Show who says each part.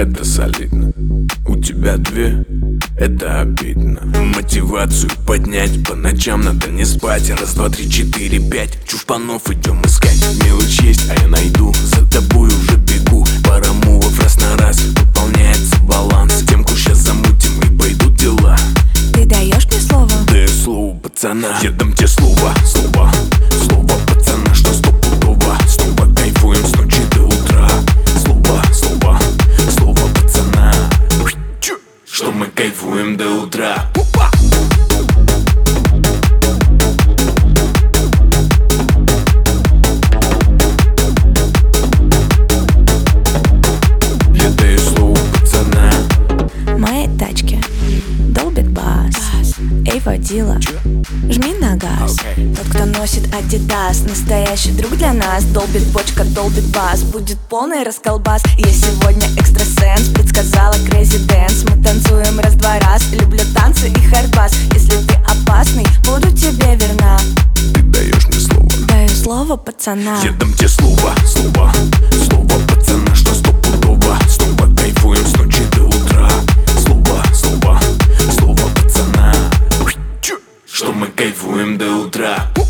Speaker 1: это солидно. У тебя две, это обидно. Мотивацию поднять, по ночам надо не спать. Раз, два, три, четыре, пять, чушпанов идем искать. Мелочь есть, а я найду, за тобой уже бегу. Пара мувов раз на раз, выполняется баланс. Темку щас замутим и пойдут дела.
Speaker 2: Ты даешь мне слово?
Speaker 1: Даю слово пацана. Я дам тебе слово, слово, слово пацана, что стопудово. Снова кайфуем с ночи до утра. Слово, слово, слово пацана, что мы кайфуем до утра. Я даю слово пацана.
Speaker 2: В моей тачке долбит бас. Эй, водила, жми на газ. Тот, кто носит Adidas, настоящий друг для нас. Долбит бочка, долбит бас, будет полный расколбас. Я сегодня экстрасенс, предсказала Crazy Dance. Мы танцуем раз-два раз, люблю танцы и хардбас. Если ты опасный, буду тебе верна.
Speaker 1: Ты даешь мне слово.
Speaker 2: Даю слово пацана.
Speaker 1: Я дам тебе слово, слово, слово пацана, что стопудово. Снова кайфуем с ночи до утра. Слово, слово, слово пацана, что мы кайфуем до утра.